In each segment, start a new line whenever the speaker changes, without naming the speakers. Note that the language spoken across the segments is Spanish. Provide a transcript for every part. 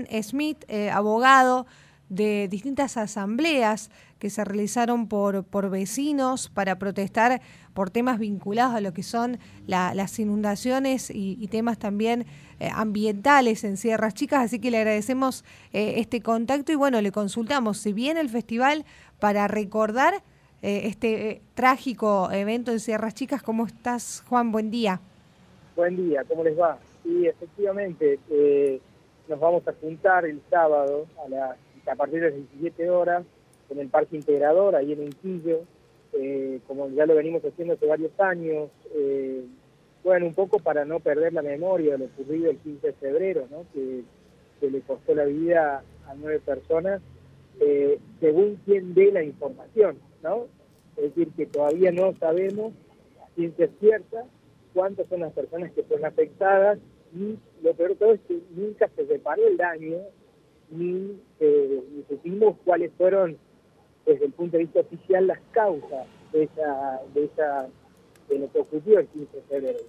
Smith, abogado de distintas asambleas que se realizaron por vecinos para protestar por temas vinculados a lo que son las inundaciones y temas también ambientales en Sierras Chicas, así que le agradecemos este contacto y bueno, le consultamos si viene el festival para recordar este trágico evento en Sierras Chicas. ¿Cómo estás, Juan? Buen día.
Buen día, ¿cómo les va? Sí, efectivamente, nos vamos a juntar el sábado a partir de las 17 horas en el Parque Integrador, ahí en Unquillo, como ya lo venimos haciendo hace varios años, bueno, un poco para no perder la memoria de lo ocurrido el 15 de febrero, ¿no? que le costó la vida a 9 personas, según quien dé la información, ¿no? Es decir, que todavía no sabemos a ciencia cierta cuántas son las personas que fueron afectadas y lo peor de todo es que nunca se reparó el daño ni supimos cuáles fueron desde el punto de vista oficial las causas de lo que ocurrió el 15 de febrero.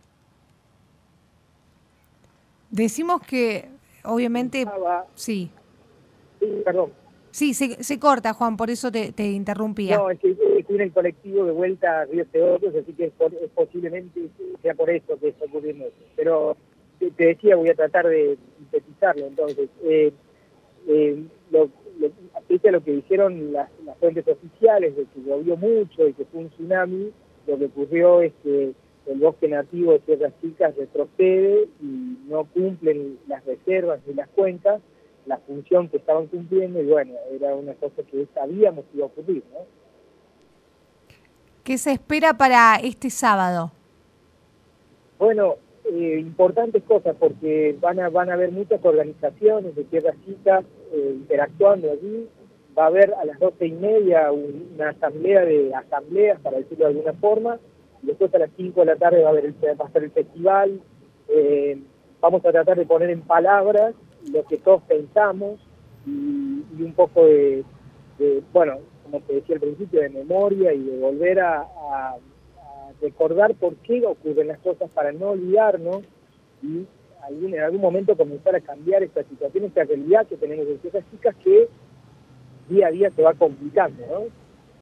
Decimos que obviamente sí.
Sí, perdón.
Sí, se corta, Juan, por eso te interrumpía.
No, es que estoy en el colectivo de vuelta a Río Teodoro, así que posiblemente sea por eso que está ocurriendo eso. Pero te decía, voy a tratar de sintetizarlo. Entonces, pese a lo que dijeron las fuentes oficiales de que llovió mucho y que fue un tsunami, lo que ocurrió es que el bosque nativo de Sierras Chicas retrocede y no cumplen las reservas ni las cuencas la función que estaban cumpliendo, y bueno, era una cosa que sabíamos que iba a ocurrir, ¿no?
¿Qué se espera para este sábado?
Bueno, importantes cosas, porque van a haber muchas organizaciones de Sierras Chicas interactuando allí. Va a haber a las 12:30 una asamblea de asambleas, para decirlo de alguna forma. Después a las 5 de la tarde va a estar el festival. Vamos a tratar de poner en palabras lo que todos pensamos y un poco de, bueno, como te decía al principio, de memoria y de volver a recordar por qué ocurren las cosas para no olvidarnos y en algún momento comenzar a cambiar esta situación, esta realidad que tenemos en Sierras Chicas que día a día se va complicando, ¿no?